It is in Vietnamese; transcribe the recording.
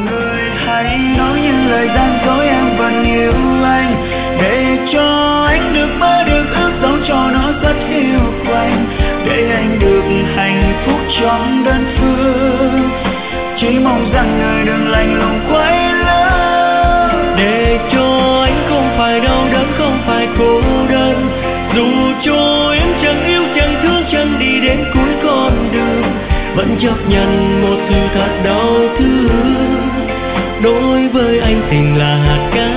người hãy nói những lời gian dối em vẫn yêu anh, để cho anh được mơ được ước dẫu cho nó rất hiu quạnh, để anh được hạnh phúc trọn đơn phương. Chỉ mong rằng người đừng lạnh lùng quay lưng, để cho anh không phải đau đớn, không phải cô đơn. Dù cho em chẳng yêu chẳng thương chẳng đi đến cuối con đường, vẫn chấp nhận một sự thật đau thương. Đối với anh tình là hạt cát